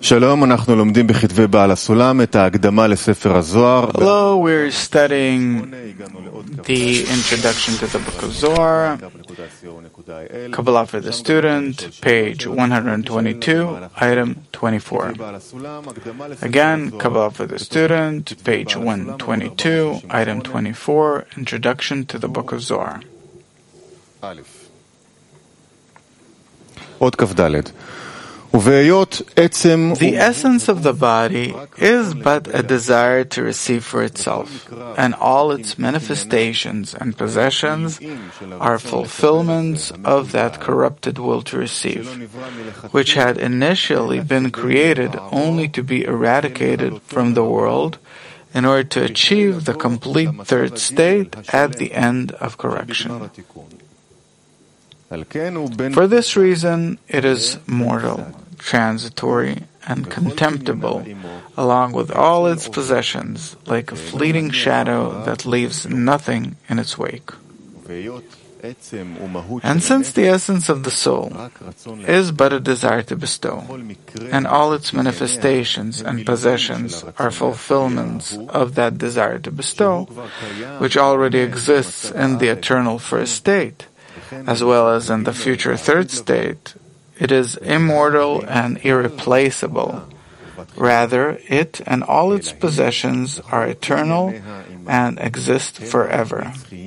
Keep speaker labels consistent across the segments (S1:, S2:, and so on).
S1: שלום, אנחנו לומדים בכתבי בעל הסולם את ההקדמה לספר הזוהר.
S2: Hello, we're studying the introduction to the book of Zohar, Kabbalah for the student, page 122, item 24. Again, Kabbalah for the student, page 122, item 24, introduction to the book of Zohar.
S1: עוד כ"ד.
S2: The essence of the body is but a desire to receive for itself, and all its manifestations and possessions are fulfillments of that corrupted will to receive, which had initially been created only to be eradicated from the world in order to achieve the complete third state at the end of correction. For this reason, it is mortal, transitory, and contemptible, along with all its possessions, like a fleeting shadow that leaves nothing in its wake. And since the essence of the soul is but a desire to bestow, and all its manifestations and possessions are fulfillments of that desire to bestow, which already exists in the eternal first state, as well as in the future third state, it is immortal and irreplaceable. Rather, it and all its possessions are eternal and exist forever.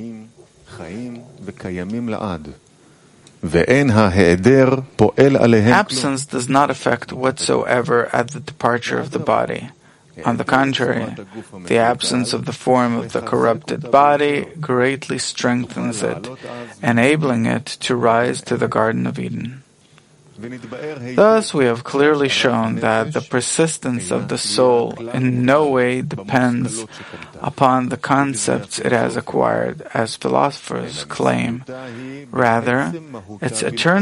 S2: Absence does not affect whatsoever at the departure of the body. On the contrary, the absence of the form of the corrupted body greatly strengthens it, enabling it to rise to the Garden of Eden. Thus, we have clearly shown that the persistence of the soul in no way depends upon the concepts it has acquired, as philosophers claim. Rather, its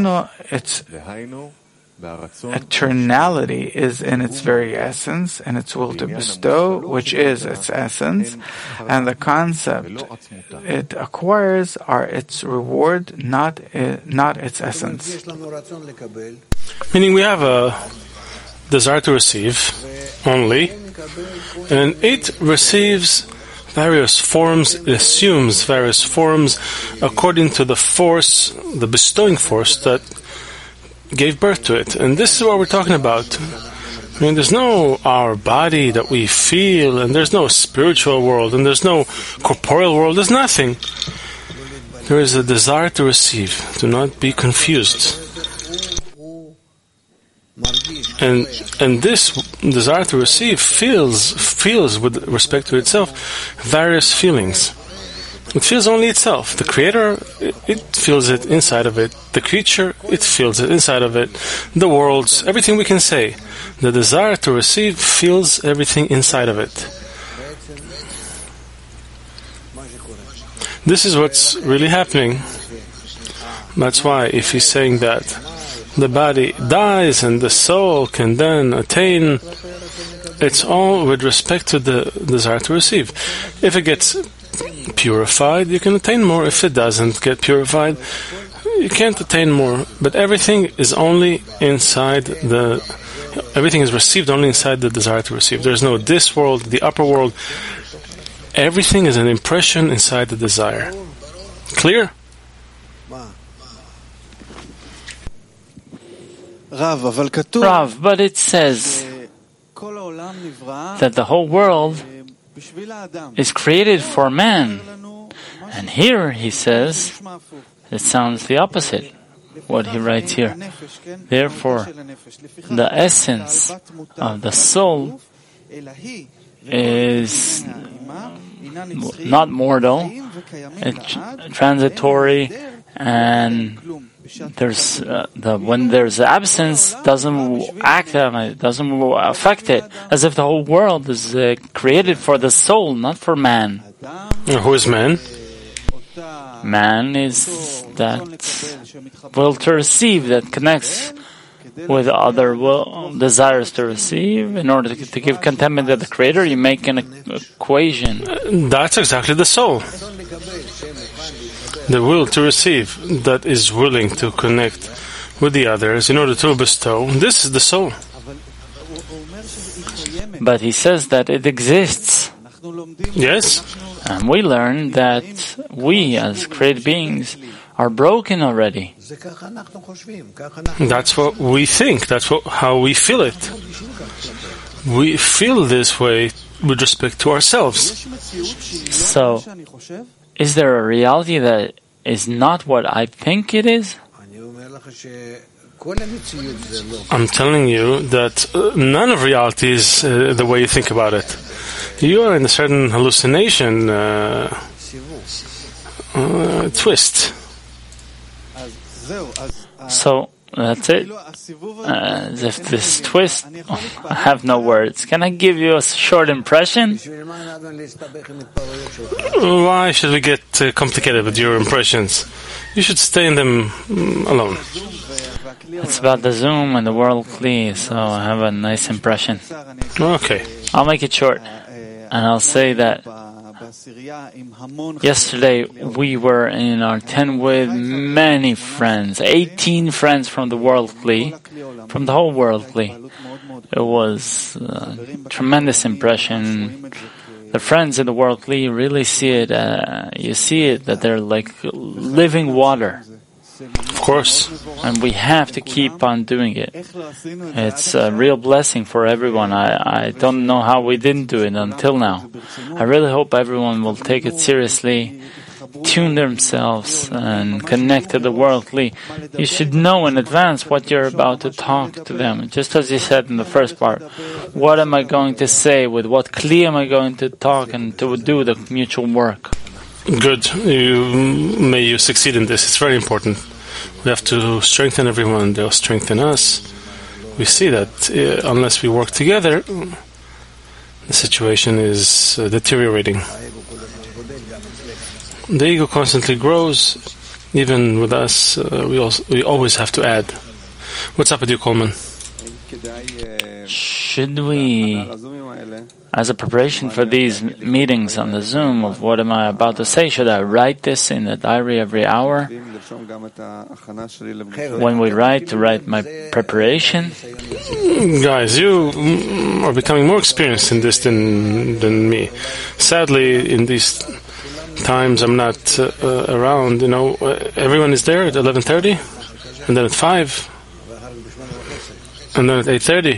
S2: eternality is in its very essence, and its will to bestow, which is its essence, and the concept it acquires are its reward, not its essence.
S3: Meaning we have a desire to receive only, and it receives various forms, it assumes various forms according to the force, the bestowing force that gave birth to it. And this is what we're talking about. I mean, there's no our body that we feel, and there's no spiritual world, and there's no corporeal world, there's nothing. There is a desire to receive. Do not be confused. And this desire to receive feels with respect to itself various feelings. It feels only itself. The Creator, it feels it inside of it. The creature, it feels it inside of it. The worlds, everything we can say. The desire to receive feels everything inside of it. This is what's really happening. That's why if he's saying that the body dies and the soul can then attain, it's all with respect to the desire to receive. If it gets purified, you can attain more. If it doesn't get purified, you can't attain more. But everything is only inside everything is received only inside the desire to receive. There's no this world, the upper world. Everything is an impression inside the desire. Clear?
S4: Rav, but it says that the whole world is created for man. And here he says, it sounds the opposite, what he writes here. Therefore, the essence of the soul is not mortal, it's transitory, and when there's absence, doesn't act on it, doesn't affect it, as if the whole world is created for the soul, not for man.
S3: Who is man?
S4: Man is that will to receive that connects with other desires to receive. In order to give contentment to the Creator, you make an equation.
S3: That's exactly the soul. The will to receive, that is willing to connect with the others in order to bestow. This is the soul.
S4: But he says that it exists.
S3: Yes?
S4: And we learn that we, as created beings, are broken already.
S3: That's what we think. That's how we feel it. We feel this way with respect to ourselves.
S4: So, is there a reality that is not what I think it is?
S3: I'm telling you that none of reality is the way you think about it. You are in a certain hallucination twist.
S4: So, that's it. As if this twist, I have no words. Can I give you a short impression?
S3: Why should we get complicated with your impressions? You should stay in them alone.
S4: It's about the Zoom and the World Kli, so I have a nice impression.
S3: Okay.
S4: I'll make it short. And I'll say that yesterday we were in our tent with many friends, 18 friends from the World Kli, from the whole World Kli. It was a tremendous impression. The friends in the World Kli really see it, you see it, that they're like living water.
S3: Of course.
S4: And we have to keep on doing it. It's a real blessing for everyone. I don't know how we didn't do it until now. I really hope everyone will take it seriously, tune themselves, and connect to the World Kli. You should know in advance what you're about to talk to them. Just as you said in the first part, what am I going to say? With what Kli am I going to talk and to do the mutual work?
S3: Good. May you succeed in this. It's very important. We have to strengthen everyone. They'll strengthen us. We see that unless we work together, the situation is deteriorating. The ego constantly grows. Even with us, we always have to add. What's up with you, Coleman?
S4: Should we, as a preparation for these meetings on the Zoom of what am I about to say, should I write this in the diary every hour? When we write, to write my preparation?
S3: Guys, you are becoming more experienced in this than me. Sadly, in these times, I'm not around. You know, everyone is there at 11:30, and then at 5, and then at 8:30.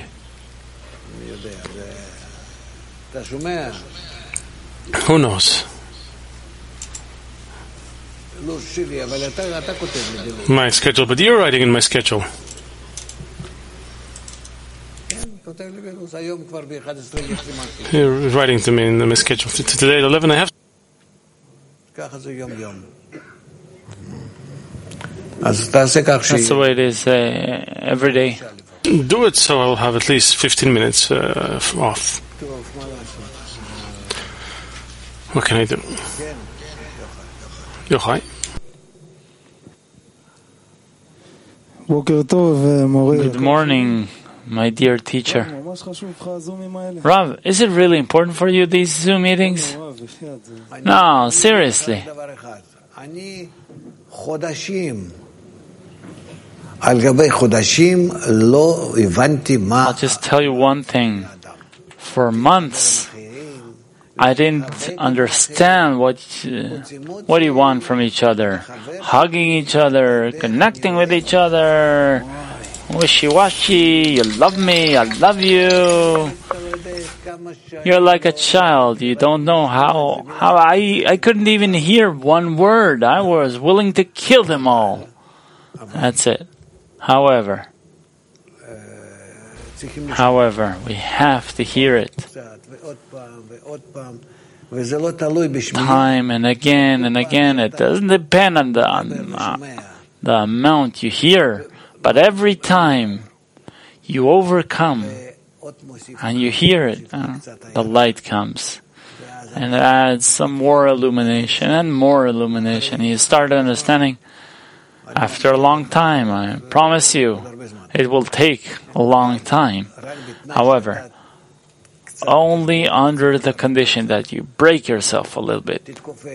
S3: Who knows? My schedule, but you're writing in my schedule. You're writing to me in my schedule. Today at 11 I have.
S4: That's the way it is every day.
S3: Do it so I'll have at least 15 minutes off. What can I do? Yochai.
S4: Good morning, my dear teacher. Rav, is it really important for you, these Zoom meetings? No, seriously. I'll just tell you one thing. For months, I didn't understand what you want from each other. Hugging each other, connecting with each other, wishy-washy, you love me, I love you. You're like a child. You don't know how I couldn't even hear one word. I was willing to kill them all. That's it. However, we have to hear it. Time and again. It doesn't depend on the amount you hear, but every time you overcome and you hear it, the light comes. And it adds some more illumination and more illumination. You start understanding after a long time. I promise you, it will take a long time. However, only under the condition that you break yourself a little bit.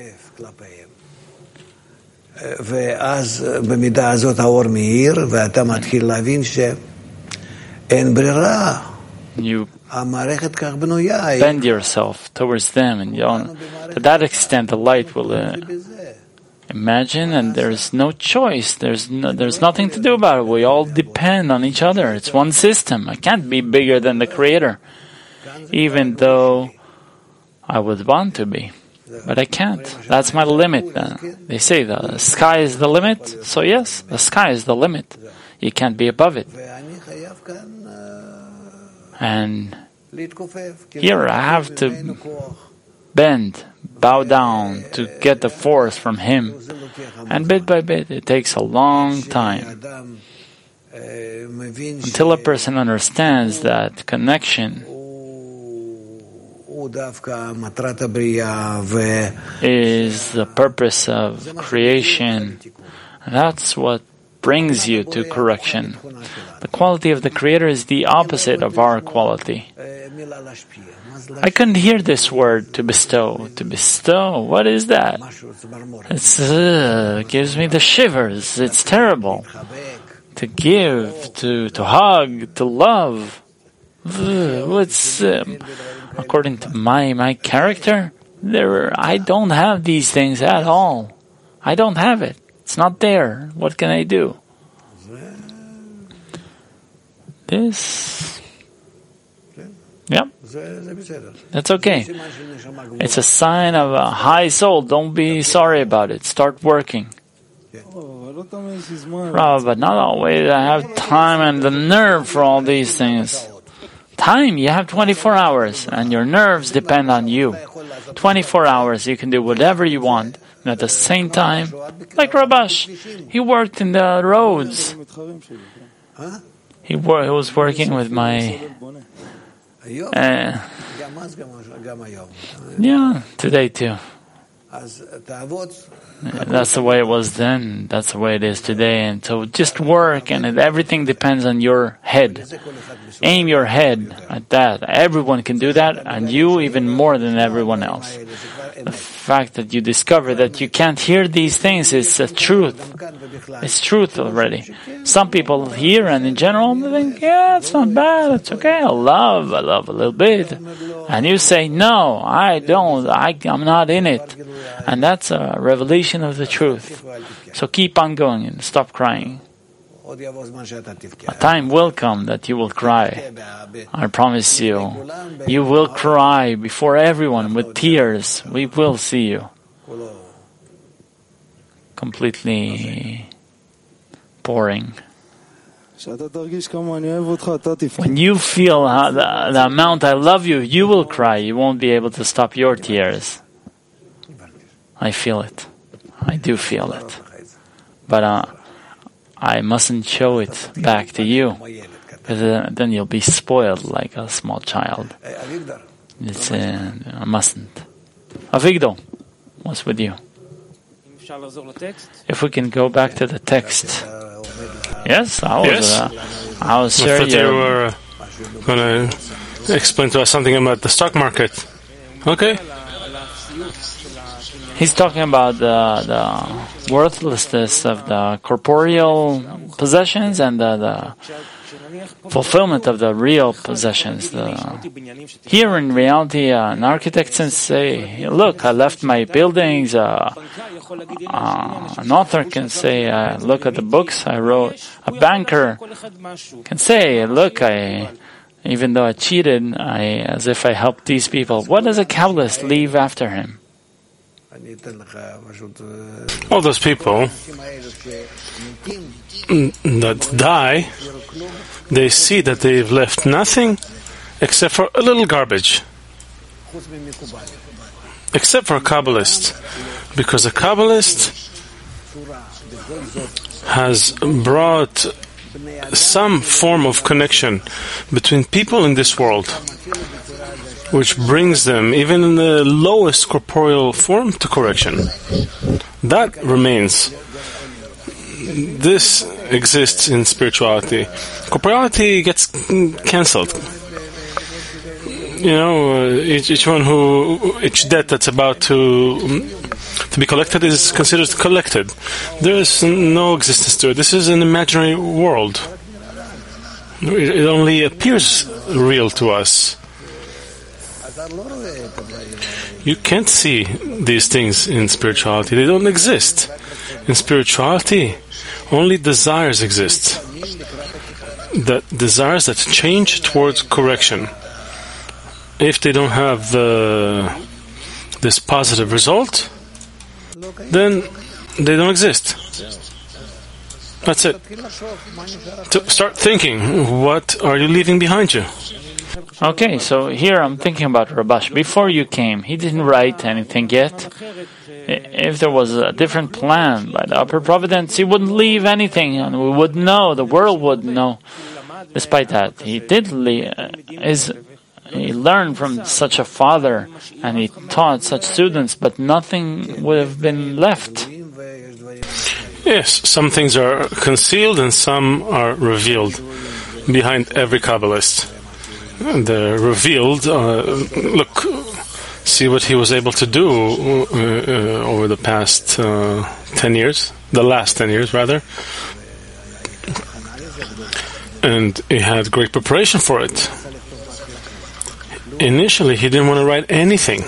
S5: ואז במידה הזאת האור מאיר ואתה מתחיל להבין שאין ברירה,
S4: You bend yourself towards them, and to that extent the light will imagine, and there's no choice. There's nothing to do about it. We all depend on each other. It's one system. I can't be bigger than the Creator, even though I would want to be. But I can't. That's my limit. They say the sky is the limit. So yes, the sky is the limit. You can't be above it. And here I have to bend, bow down to get the force from Him. And bit by bit, it takes a long time until a person understands that connection is the purpose of creation. And that's what brings you to correction. The quality of the Creator is the opposite of our quality. I couldn't hear this word, to bestow. To bestow, what is that? It gives me the shivers. It's terrible. To give, to hug, to love. What's according to my character? I don't have these things at all. I don't have it. It's not there. What can I do? This. Yep. That's okay. It's a sign of a high soul. Don't be sorry about it. Start working. But not always I have time and the nerve for all these things. Time, you have 24 hours, and your nerves depend on you. 24 hours, you can do whatever you want. And at the same time, like Rabash, he worked in the roads. He was working with my... today too. That's the way it was then. That's the way it is today. And so just work, and everything depends on your head. Aim your head at that. Everyone can do that, and you even more than everyone else. The fact that you discover that you can't hear these things is the truth. It's truth already. Some people hear, and in general they think, yeah, it's not bad, it's okay, I love a little bit. And you say, no, I don't, I'm not in it. And that's a revelation of the truth. So keep on going and stop crying. A time will come that you will cry. I promise you. You will cry before everyone with tears. We will see you. Completely pouring. When you feel the amount I love you, you will cry. You won't be able to stop your tears. I feel it. I do feel it. But I mustn't show it back to you, because then you'll be spoiled like a small child. I mustn't. Avigdor, what's with you? If we can go back to the text. Yes, I was sure
S3: I thought you were going to explain to us something about the stock market. Okay.
S4: He's talking about the worthlessness of the corporeal possessions and the fulfillment of the real possessions. Here in reality, an architect can say, look, I left my buildings. An author can say, look at the books I wrote. A banker can say, look, even though I cheated, as if I helped these people. What does a Kabbalist leave after him?
S3: All those people that die, they see that they've left nothing except for a little garbage. Except for a Kabbalist. Because a Kabbalist has brought some form of connection between people in this world, which brings them, even in the lowest corporeal form, to correction. That remains. This exists in spirituality. Corporeality gets cancelled. Each debt that's about to be collected is considered collected. There is no existence to it. This is an imaginary world. It only appears real to us. You can't see these things in spirituality. They don't exist. In spirituality, only desires exist. The desires that change towards correction. If they don't have this positive result, then they don't exist. That's it. To start thinking, what are you leaving behind you?
S4: Okay, so here I'm thinking about Rabash. Before you came, he didn't write anything yet. If there was a different plan by the upper providence, he wouldn't leave anything, and we would know, the world would know. Despite that, he did he learned from such a father, and he taught such students, but nothing would have been left.
S3: Yes, some things are concealed and some are revealed behind every Kabbalist. They're revealed. Look, see what he was able to do over the past 10 years, the last 10 years rather. And he had great preparation for it. Initially, he didn't want to write anything.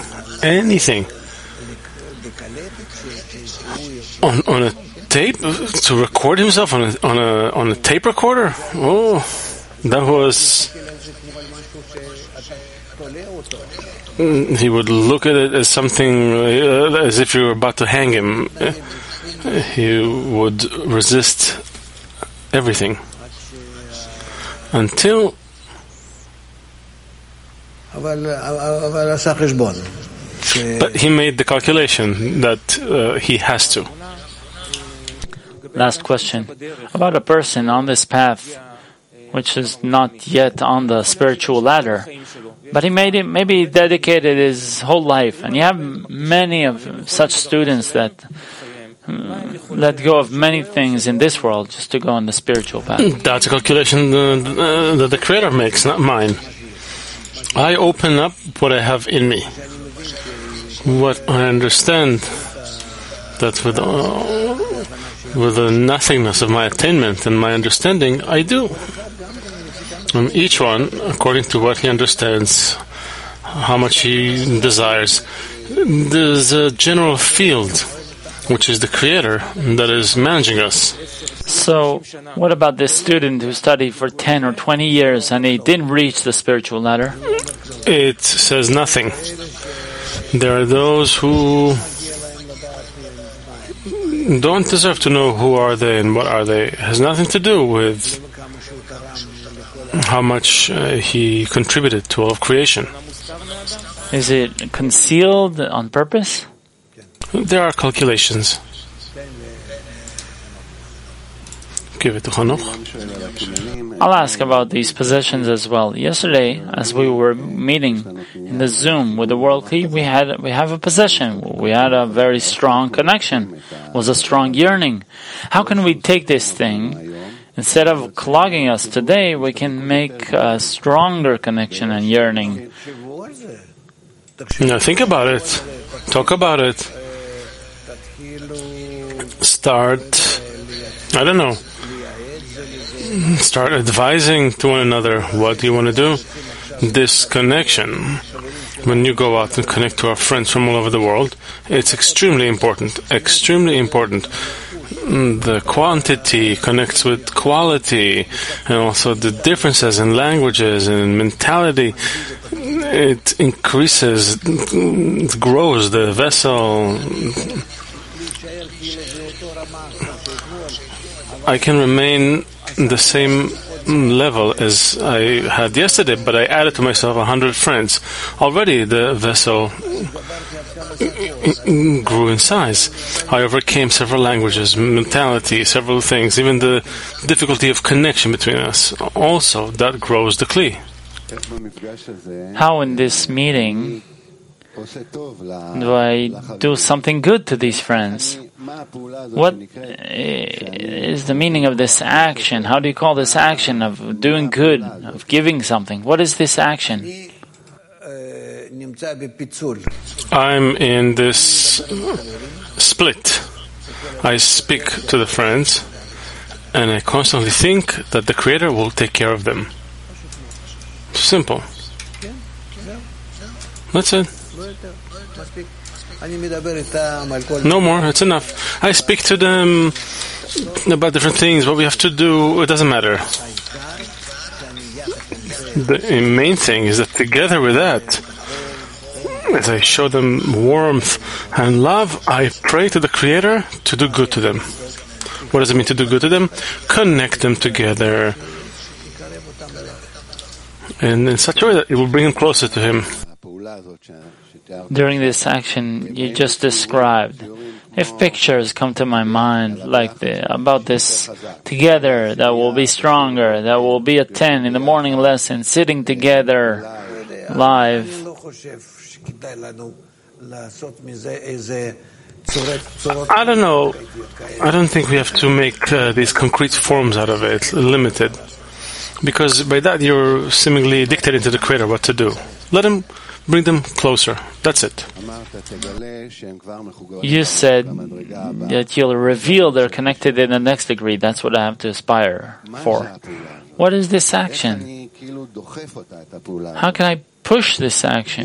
S3: On a tape, to record himself on a tape recorder. Oh, that was. He would look at it as something, as if you were about to hang him. He would resist everything until. But he made the calculation that he has to.
S4: Last question. About a person on this path, which is not yet on the spiritual ladder, but he maybe dedicated his whole life. And you have many of such students that let go of many things in this world just to go on the spiritual path.
S3: That's a calculation that the Creator makes, not mine. I open up what I have in me. What I understand, that with the nothingness of my attainment and my understanding, I do. And each one, according to what he understands, how much he desires. There's a general field, which is the Creator, that is managing us.
S4: So, what about this student who studied for 10 or 20 years and he didn't reach the spiritual ladder?
S3: It says nothing. There are those who don't deserve to know who are they and what are they. It has nothing to do with how much he contributed to all of creation.
S4: Is it concealed on purpose?
S3: There are calculations. Give it to Hanoch.
S4: I'll ask about these possessions as well. Yesterday, as we were meeting in the Zoom with the World Key, we have a possession. We had a very strong connection. It was a strong yearning. How can we take this thing? Instead of clogging us today, we can make a stronger connection and yearning.
S3: Now think about it. Talk about it. Start advising to one another. What do you want to do? This connection, when you go out and connect to our friends from all over the world, it's extremely important. Extremely important. The quantity connects with quality, and also the differences in languages and mentality. It increases, it grows the vessel. I can remain the same level as I had yesterday, but I added to myself 100 friends. Already the vessel grew in size. I overcame several languages, mentality, several things, even the difficulty of connection between us. Also, that grows the Kli.
S4: How in this meeting do I do something good to these friends? What is the meaning of this action? How do you call this action of doing good, of giving something? What is this action?
S3: I'm in this split. I speak to the friends, and I constantly think that the Creator will take care of them. Simple. That's it. No more, it's enough. I speak to them about different things, what we have to do, it doesn't matter. The main thing is that together with that, as I show them warmth and love, I pray to the Creator to do good to them. What does it mean to do good to them? Connect them together, and in such a way that it will bring them closer to Him.
S4: During this action you just described, if pictures come to my mind like about this together, that will be stronger, that will be a 10 in the morning lesson, sitting together live.
S3: I don't know. I don't think we have to make these concrete forms out of it, limited. Because by that you're seemingly dictating to the Creator what to do. Let Him bring them closer. That's it.
S4: You said that you'll reveal they're connected in the next degree. That's what I have to aspire for. What is this action? How can I push this action?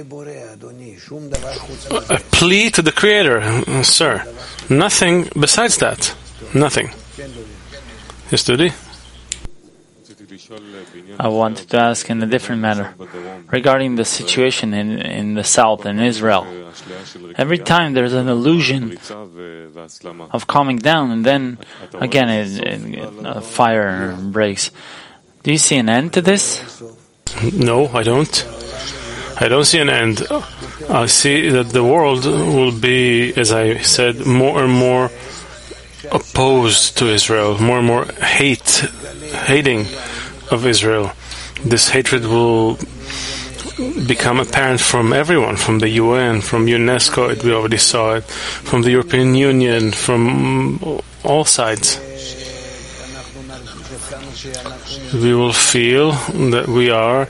S3: A plea to the Creator, sir. Nothing besides that. Nothing. Yes, Dudi?
S4: I wanted to ask in a different manner regarding the situation in the south, in Israel. Every time there's an illusion of calming down, and then again a fire breaks. Do you see an end to this?
S3: No, I don't. I don't see an end. I see that the world will be, as I said, more and more opposed to Israel, more and more hating of Israel. This hatred will become apparent from everyone, from the UN, from UNESCO, we already saw it, from the European Union, from all sides. We will feel that we are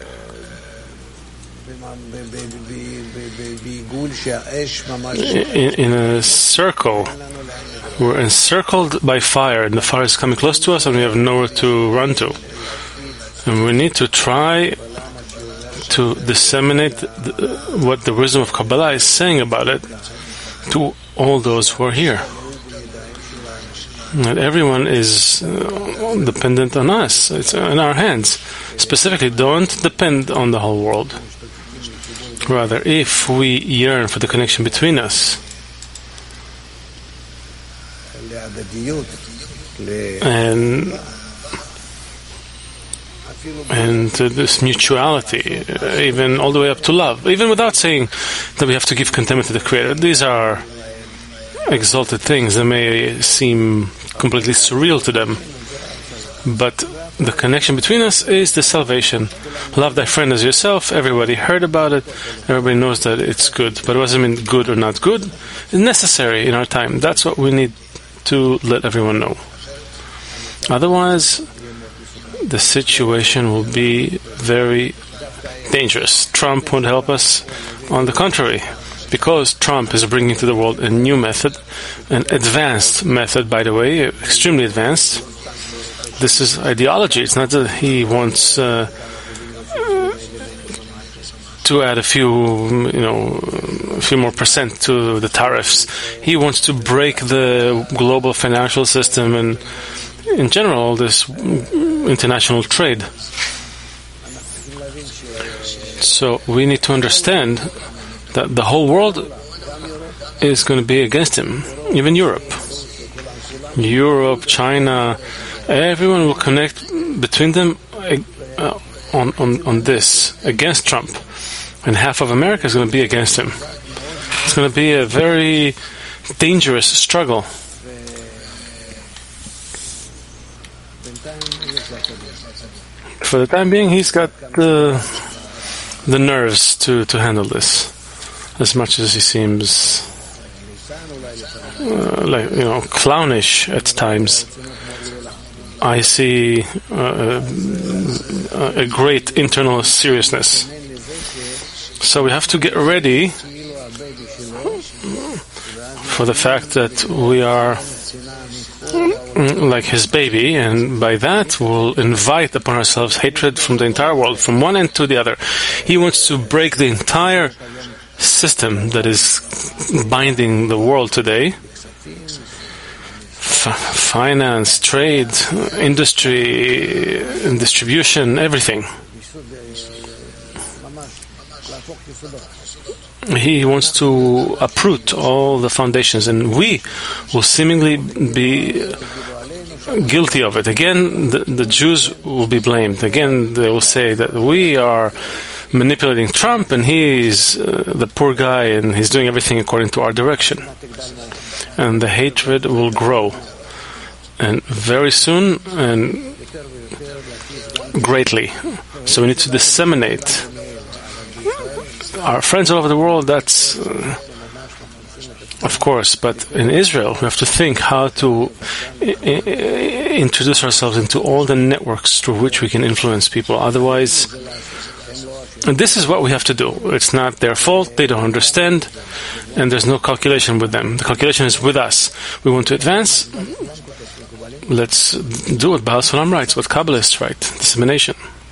S3: in a circle. We're encircled by fire, and the fire is coming close to us, and we have nowhere to run to. And we need to try to disseminate what the wisdom of Kabbalah is saying about it to all those who are here. That everyone is dependent on us. It's in our hands. Specifically, don't depend on the whole world. Rather, if we yearn for the connection between us, and this mutuality, even all the way up to love, even without saying that we have to give contentment to the Creator. These are exalted things that may seem completely surreal to them, but the connection between us is the salvation. Love thy friend as yourself. Everybody heard about it. Everybody knows that it's good. But it doesn't mean good or not good. It's necessary in our time. That's what we need to let everyone know. Otherwise, the situation will be very dangerous. Trump won't help us. On the contrary, because Trump is bringing to the world a new method, an advanced method, by the way, extremely advanced. This is ideology. It's not that he wants to add a few more percent to the tariffs. He wants to break the global financial system and, in general, this international trade. So we need to understand that the whole world is going to be against him, even Europe, China. Everyone will connect between them on this against Trump, and half of America is going to be against him. It's going to be a very dangerous struggle. For the time being, he's got the nerves to handle this, as much as he seems clownish at times. I see a great internal seriousness. So we have to get ready for the fact that we are like his baby, and by that we'll invite upon ourselves hatred from the entire world, from one end to the other. He wants to break the entire system that is binding the world today. Finance, trade, industry, and distribution, everything. He wants to uproot all the foundations, and we will seemingly be guilty of it. Again, the Jews will be blamed. Again, they will say that we are manipulating Trump, and he's the poor guy, and he's doing everything according to our direction. And the hatred will grow, and very soon, and greatly. So we need to disseminate our friends all over the world. That's of course, but in Israel we have to think how to introduce ourselves into all the networks through which we can influence people. Otherwise, and this is what we have to do. It's not their fault, they don't understand, and there's no calculation with them. The calculation is with us. We want to advance. Let's do what Baal Sulam writes, what Kabbalists write, dissemination.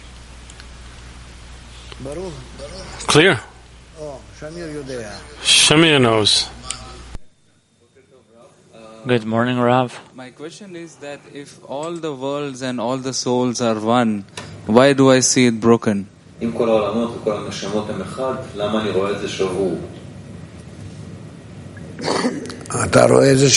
S3: Clear? Shamir knows.
S4: Good morning, Rav.
S6: My question is that if all the worlds and all the souls are one, why do I see it broken?
S5: You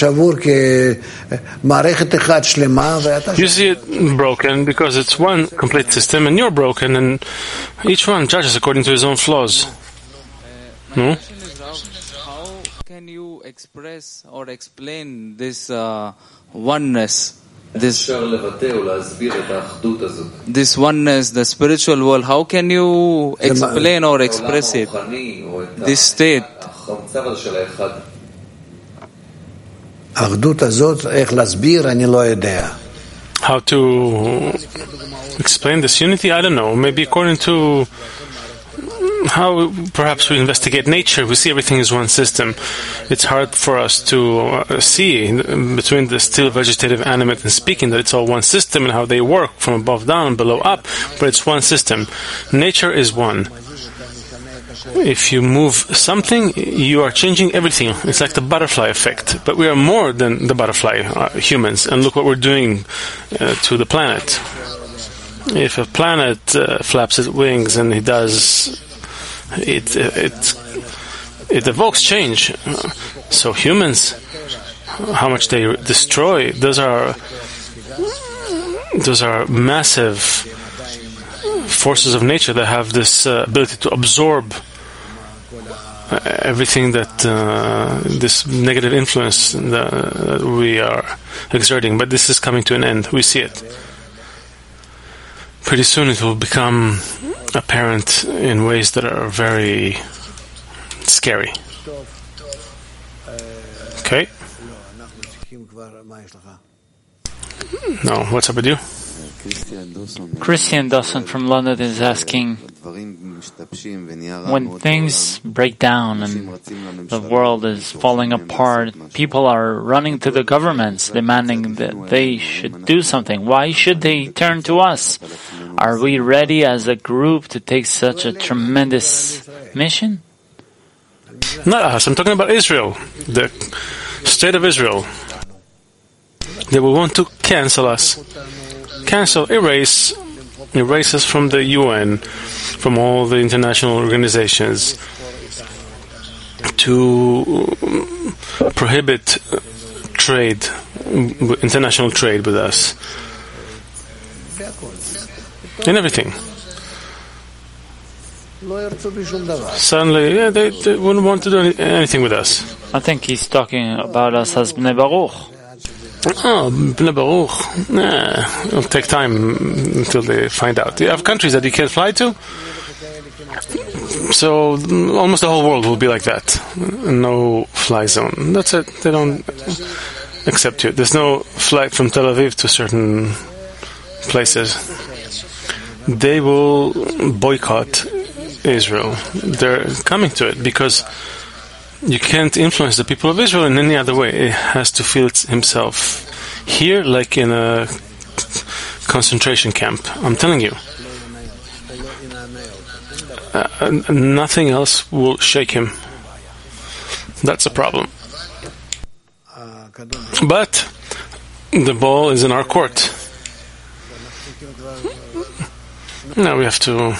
S3: see it broken because it's one complete system, and you're broken, and each one judges according to his own flaws. No?
S6: How can you express or explain this oneness? This oneness, the spiritual world, how can you explain or express it? This state.
S3: How to explain this unity? I don't know. Maybe according to how perhaps we investigate nature, we see everything is one system. It's hard for us to see between the still vegetative, animate, and speaking that it's all one system and how they work from above down, below up, but it's one system. Nature is one. If you move something, you are changing everything. It's like the butterfly effect. But we are more than the butterfly, humans. And look what we're doing to the planet. If a planet flaps its wings and it does, it evokes change. So humans, how much they destroy, those are massive forces of nature that have this ability to absorb everything that this negative influence that we are exerting. But this is coming to an end. We see it. Pretty soon it will become apparent in ways that are very scary. Okay? No, what's up with you?
S4: Christian Dawson from London is asking, when things break down and the world is falling apart, people are running to the governments demanding that they should do something. Why should they turn to us? Are we ready as a group to take such a tremendous mission?
S3: Not us. I'm talking about Israel, the state of Israel. They will want to cancel us. Erase us from the UN, from all the international organizations, to prohibit trade, international trade with us, and everything. Suddenly, they wouldn't want to do anything with us.
S4: I think he's talking about us as Bnei Baruch.
S3: Oh, Bnei Baruch. It'll take time until they find out. You have countries that you can't fly to, so almost the whole world will be like that. No fly zone. That's it. They don't accept you. There's no flight from Tel Aviv to certain places. They will boycott Israel. They're coming to it because you can't influence the people of Israel in any other way. It has to feel himself. here like in a concentration camp. I'm telling you. Nothing else will shake him. That's a problem. But the ball is in our court. Now we have to...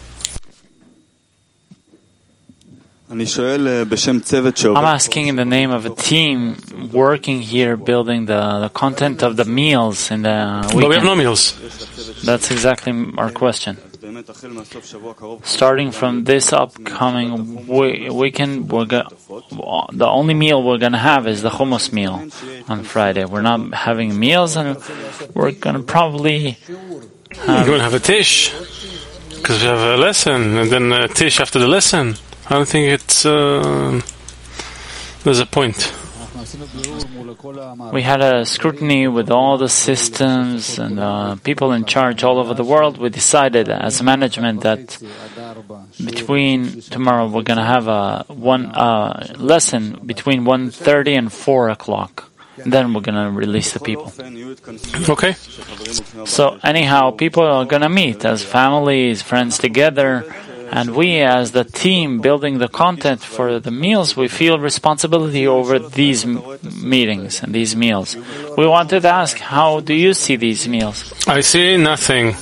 S1: I'm asking
S4: in the name of a team working here, building the content of the meals in the weekend.
S3: But we have no meals.
S4: That's exactly our question. Starting from this upcoming weekend, the only meal we're going to have is the hummus meal on Friday. We're not having meals, and we're going to probably...
S3: We're going to have a tish, because we have a lesson, and then a tish after the lesson. I don't think it's... there's a point.
S4: We had a scrutiny with all the systems and people in charge all over the world. We decided as management that between tomorrow we're going to have a lesson between 1:30 and 4 o'clock. Then we're going to release the people.
S3: Okay.
S4: So anyhow, people are going to meet as families, friends together. And we, as the team building the content for the meals, we feel responsibility over these meetings and these meals. We wanted to ask, how do you see these meals?
S3: I see nothing.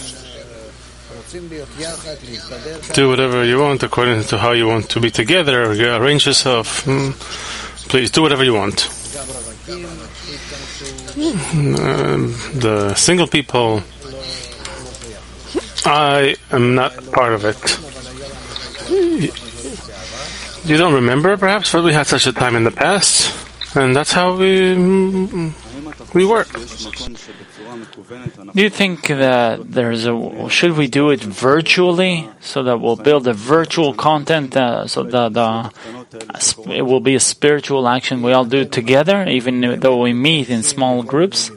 S3: Do whatever you want according to how you want to be together. Arrange yourself. Please do whatever you want. The single people, I am not part of it. You don't remember, perhaps, but we had such a time in the past, and that's how we work.
S4: Do you think that should we do it virtually, so that we'll build a virtual content, so that it will be a spiritual action we all do together, even though we meet in small groups?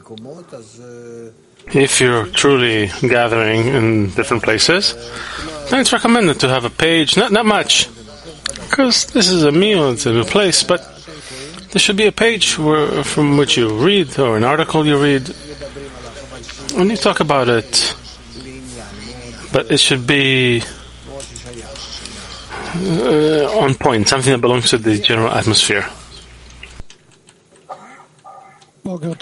S3: If you're truly gathering in different places, then it's recommended to have a page, not much, because this is a meal, it's a place, but there should be a page from which you read, or an article you read, and you talk about it. But it should be on point, something that belongs to the general atmosphere.
S4: Good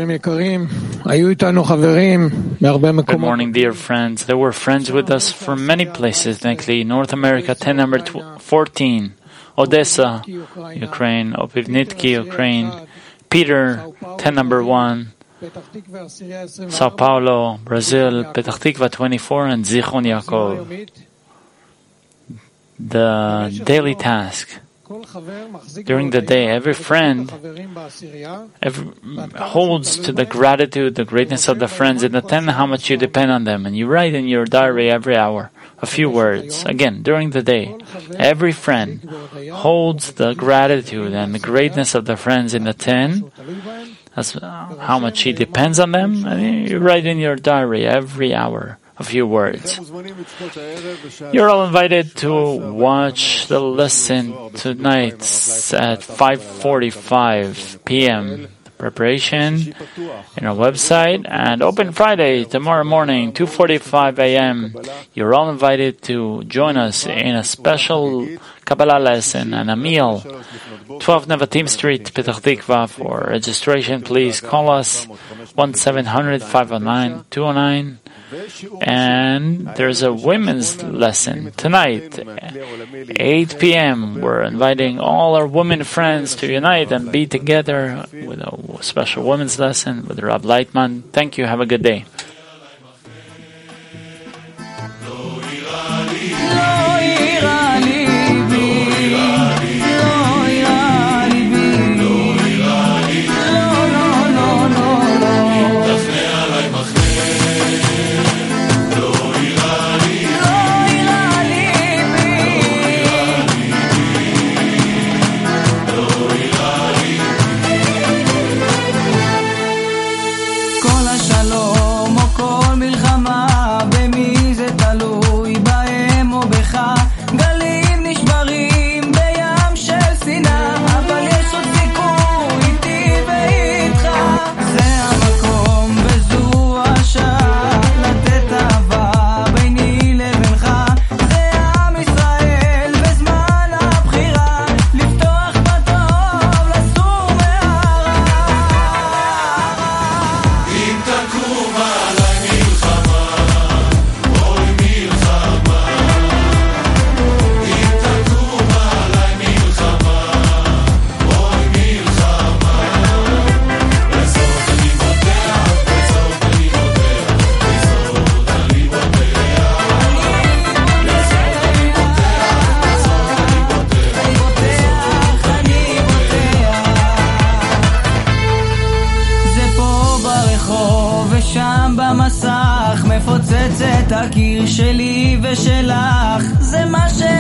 S4: morning, dear friends. There were friends with us from many places, thankfully. North America, 10 number 14. Odessa, Ukraine. Opivnitsky, Ukraine. Peter, 10 number 1. Sao Paulo, Brazil. Petach Tikva, 24. And Zichron Yaakov. The daily task. During the day, every friend holds to the gratitude, the greatness of the friends in the 10, how much you depend on them. And you write in your diary every hour a few words. Again, during the day, every friend holds the gratitude and the greatness of the friends in the 10, as how much he depends on them. And you write in your diary every hour a few words. You're all invited to watch the lesson tonight at 5:45 p.m. Preparation in our website, and open Friday tomorrow morning 2:45 a.m. You're all invited to join us in a special Kabbalah lesson and a meal. 12 Nevatim Street, Petach Tikva. For registration, please call us 1-700-509-209. And there's a women's lesson tonight, 8 p.m. We're inviting all our women friends to unite and be together with a special women's lesson with Rab Leitman. Thank you. Have a good day.
S7: הקיר שלי ושלך, זה מה